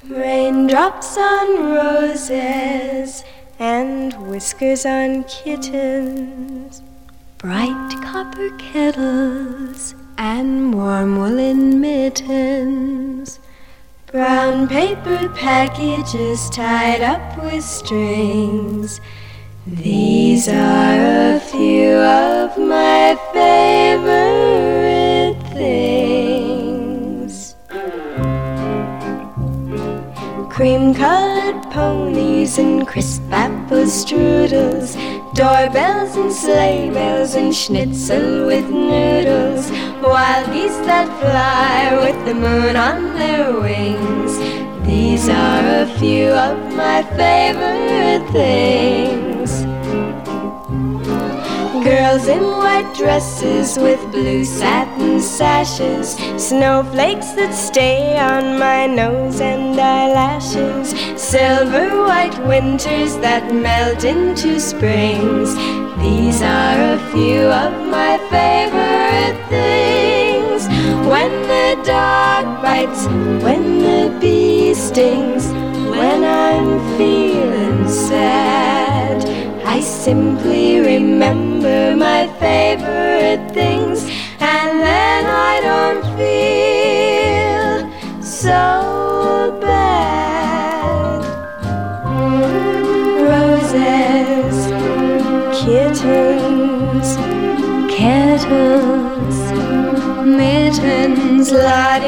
Raindrops on roses and whiskers on kittens, bright copper kettles and warm woolen mittens, brown paper packages tied up with strings. These are a few of my favorite things. Cream-colored ponies and crisp apple strudels, doorbells and sleigh bells and schnitzel with noodles, wild geese that fly with the moon on their wings. These are a few of my favorite things. Girls in white dresses with blue satin sashes, snowflakes that stay on my nose and eyelashes, silver white winters that melt into springs. These are a few of my favorite things. When the dog bites, when the bee stings, when I'm feeling sad, I simply remember my favorite things, and then I don't feel so bad. Roses, kittens, kettles, mittens,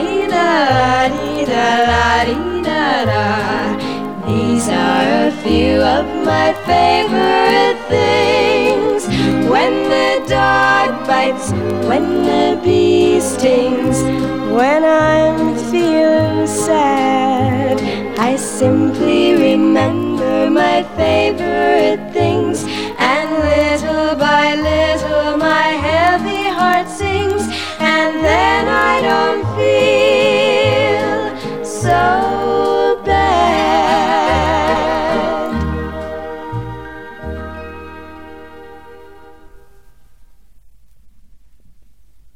la-dee-da-la-dee-da-la-dee-da-da. These are a few of my favorite things. When the dog bites, when the bee stings, when I'm feeling sad, I simply remember my favorite